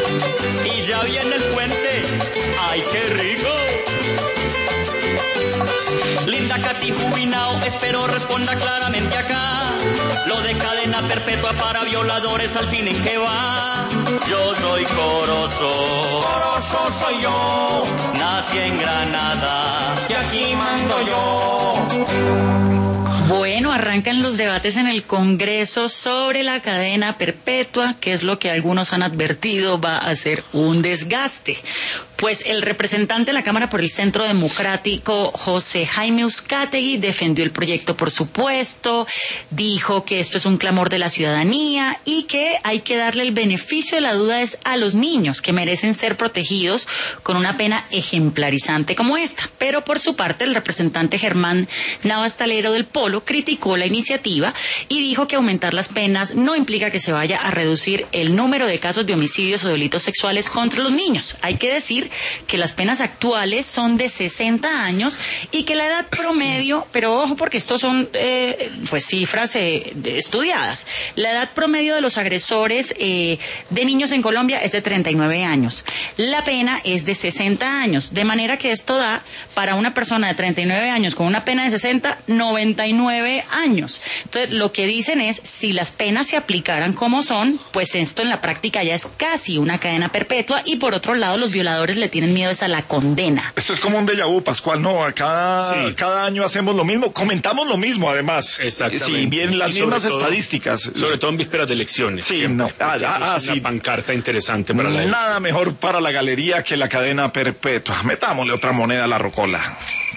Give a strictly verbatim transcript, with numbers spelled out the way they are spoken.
y ya viene el puente. ¡Ay, qué rico! Linda Katy Jubinao, espero responda claramente acá. Lo de cadena perpetua para violadores, al fin en qué va. Yo soy Corozo, Corozo soy yo. Nací en Granada y aquí mando yo. Bueno, arrancan los debates en el Congreso sobre la cadena perpetua, que es lo que algunos han advertido va a ser un desgaste. Pues el representante de la Cámara por el Centro Democrático, José Jaime Uzcategui, defendió el proyecto, por supuesto, dijo que esto es un clamor de la ciudadanía y que hay que darle el beneficio de la duda es a los niños, que merecen ser protegidos con una pena ejemplarizante como esta. Pero por su parte, el representante Germán Navas Talero del Polo criticó la iniciativa y dijo que aumentar las penas no implica que se vaya a reducir el número de casos de homicidios o delitos sexuales contra los niños. Hay que decir que las penas actuales son de sesenta años y que la edad promedio, pero ojo porque estos son eh, pues cifras eh, estudiadas, la edad promedio de los agresores eh, de niños en Colombia es de treinta y nueve años, la pena es de sesenta años, de manera que esto da para una persona de treinta y nueve años con una pena de sesenta, noventa y nueve años. Entonces lo que dicen es, si las penas se aplicaran como son, pues esto en la práctica ya es casi una cadena perpetua y por otro lado los violadores le tienen miedo es a la condena. Esto es como un déjà vu, Pascual, ¿no? Cada, sí. cada año hacemos lo mismo, comentamos lo mismo además. Exactamente. Si bien las mismas todo, estadísticas. Sobre todo en vísperas de elecciones. Sí, siempre, no. Ah, ah, es una sí. pancarta interesante para la Nada elección. mejor para la galería que la cadena perpetua. Metámosle otra moneda a la rocola.